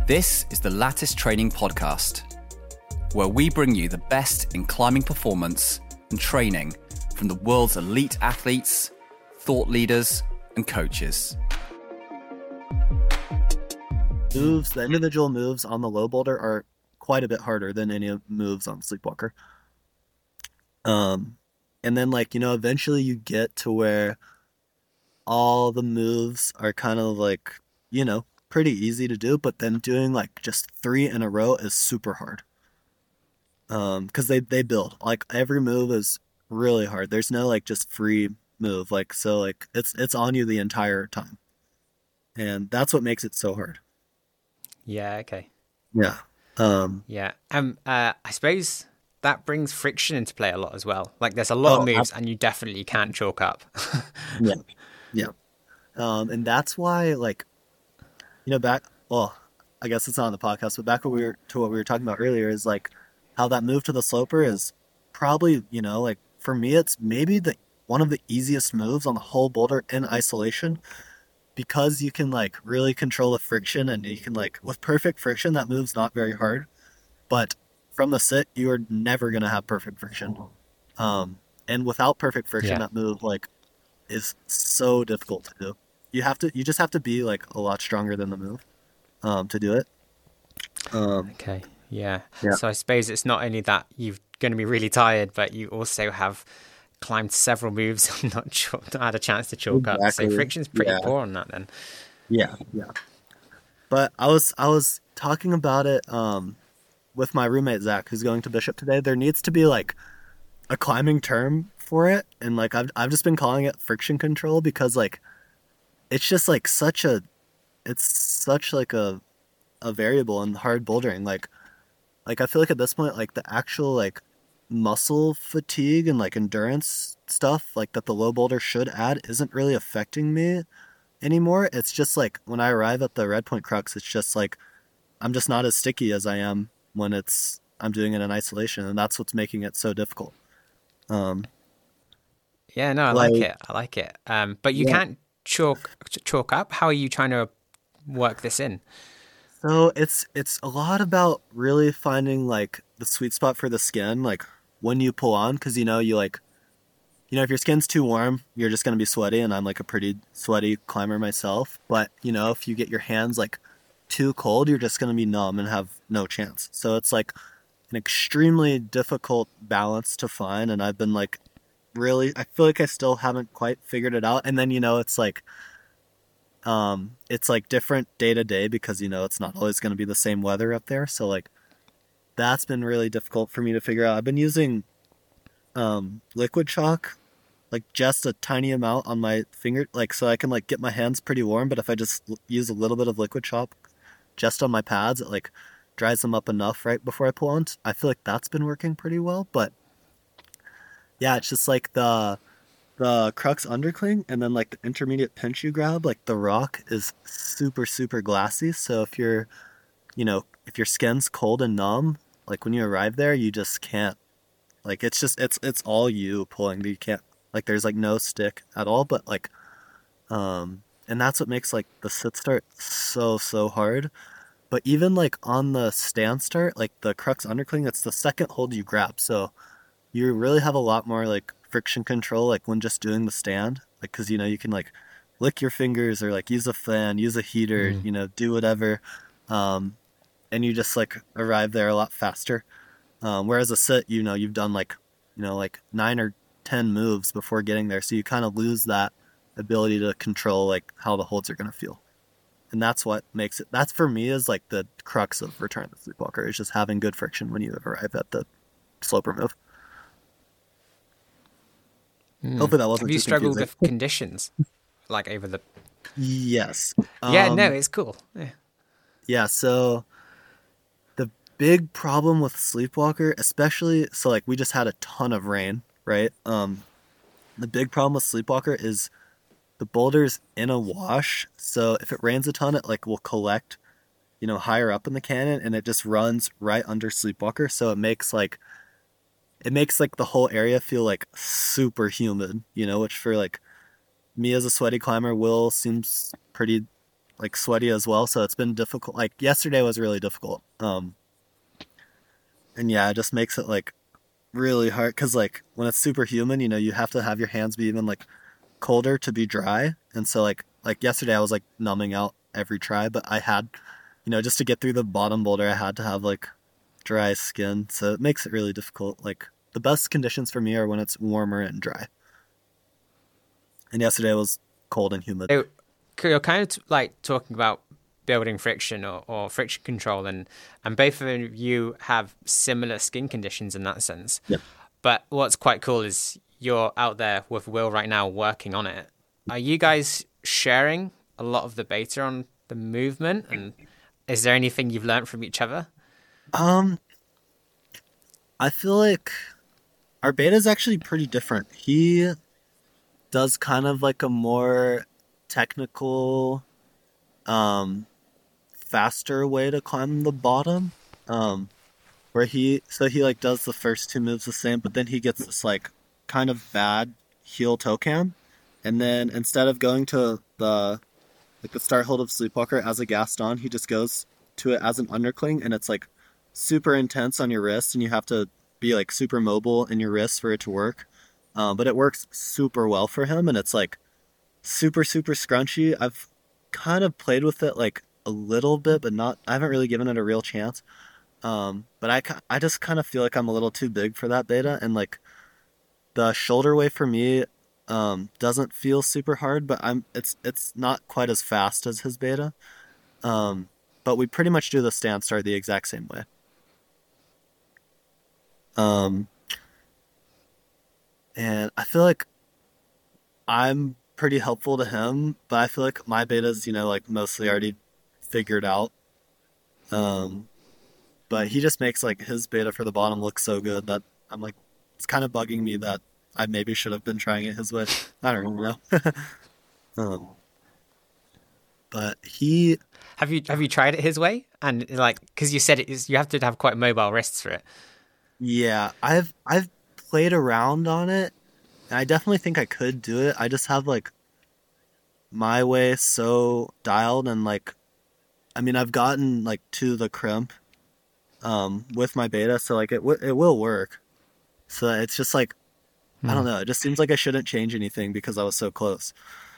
This is the Lattice Training Podcast, where we bring you the best in climbing performance and training from the world's elite athletes, thought leaders, and coaches. The individual moves on the low boulder are quite a bit harder than any moves on Sleepwalker. And then eventually you get to where all the moves are kind of pretty easy to do, but then doing just 3 in a row is super hard. Because they build. Every move is really hard. There's no just free move. It's on you the entire time. And that's what makes it so hard. Yeah, okay. Yeah. I suppose that brings friction into play a lot as well. There's a lot of moves and you definitely can't chalk up. Yeah. And that's why I guess it's not on the podcast, but back to what we were talking about earlier is how that move to the sloper is probably, for me, it's maybe one of the easiest moves on the whole boulder in isolation, because you can really control the friction, and you can with perfect friction, that move's not very hard, but from the sit, you are never going to have perfect friction. And without perfect friction, that move is so difficult to do. You just have to be a lot stronger than the move to do it. Okay. Yeah. So I suppose it's not only that you're going to be really tired, but you also have climbed several moves and not had a chance to chalk up. So friction's pretty poor on that then. Yeah. But I was talking about it with my roommate Zach, who's going to Bishop today. There needs to be a climbing term for it, and I've just been calling it friction control, because it's just such a variable in hard bouldering. I feel at this point the actual muscle fatigue and endurance stuff that the low boulder should add isn't really affecting me anymore. It's just when I arrive at the Red Point Crux, it's just I'm just not as sticky as I am when I'm doing it in isolation, and that's what's making it so difficult. I like it. But you can't chalk up. How are you trying to work this in? So it's a lot about really finding the sweet spot for the skin, when you pull on, because if your skin's too warm, you're just going to be sweaty, and I'm a pretty sweaty climber myself. But if you get your hands too cold, you're just going to be numb and have no chance. So it's an extremely difficult balance to find, and I've been really, I feel I still haven't quite figured it out. And then it's different day to day, because it's not always going to be the same weather up there. So that's been really difficult for me to figure out. I've been using liquid chalk, just a tiny amount on my finger, so I can get my hands pretty warm. But if I just use a little bit of liquid chalk just on my pads, it dries them up enough right before I pull on. I feel that's been working pretty well. But yeah, it's just the crux undercling, and then the intermediate pinch you grab, the rock is super, super glassy. So if your skin's cold and numb, when you arrive there, you just can't, it's all you pulling. You can't, there's no stick at all. But and that's what makes the sit start so hard. But even on the stand start, the crux undercling, it's the second hold you grab. So you really have a lot more friction control when just doing the stand, because you can lick your fingers, or use a fan, use a heater, do whatever, and you just arrive there a lot faster. Whereas a sit, you've done 9 or 10 moves before getting there, so you kind of lose that ability to control how the holds are going to feel. And that's what makes it, that's for me is the crux of Return of the Sleepwalker, is just having good friction when you arrive at the sloper move. Hopefully that wasn't Have you too struggled confusing. with conditions over the... Yes. It's cool. Yeah, so the big problem with Sleepwalker, especially, so we just had a ton of rain, right? The big problem with Sleepwalker is the boulder's in a wash, so if it rains a ton, it will collect, higher up in the canyon, and it just runs right under Sleepwalker, so it makes the whole area feel super humid, which for me as a sweaty climber seems pretty like sweaty as well, so it's been difficult. Like yesterday was really difficult. And yeah, it just makes it like really hard because like when it's super humid, you have to have your hands be even like colder to be dry. And so like yesterday I was like numbing out every try, but I had, just to get through the bottom boulder, I had to have like dry skin. So it makes it really difficult. Like the best conditions for me are when it's warmer and dry. And yesterday was cold and humid. You're kind of like talking about building friction or friction control, and both of you have similar skin conditions in that sense. Yeah. But what's quite cool is you're out there with Will right now working on it. Are you guys sharing a lot of the beta on the movement, and is there anything you've learned from each other? I feel like our beta is actually pretty different. He does kind of like a more technical, faster way to climb the bottom, where he like does the first two moves the same, but then he gets this like kind of bad heel toe cam, and then instead of going to the start hold of Sleepwalker as a Gaston, he just goes to it as an undercling, and it's like super intense on your wrist, and you have to be like super mobile in your wrist for it to work. But it works super well for him, and it's like super, super scrunchy. I've kind of played with it like a little bit, but I haven't really given it a real chance. But I just kind of feel like I'm a little too big for that beta, and like the shoulder wave for me doesn't feel super hard, but it's not quite as fast as his beta. But we pretty much do the stance start the exact same way. And I feel like I'm pretty helpful to him, but I feel like my beta's, like mostly already figured out. But he just makes like his beta for the bottom look so good that I'm like, it's kind of bugging me that I maybe should have been trying it his way. I don't know. But he... Have you tried it his way? And like, because you said you have to have quite mobile wrists for it. Yeah, I've played around on it, and I definitely think I could do it. I just have like my way so dialed, and like, I mean, I've gotten like to the crimp with my beta, so like it will work. So it's just like, I don't know, it just seems like I shouldn't change anything because I was so close.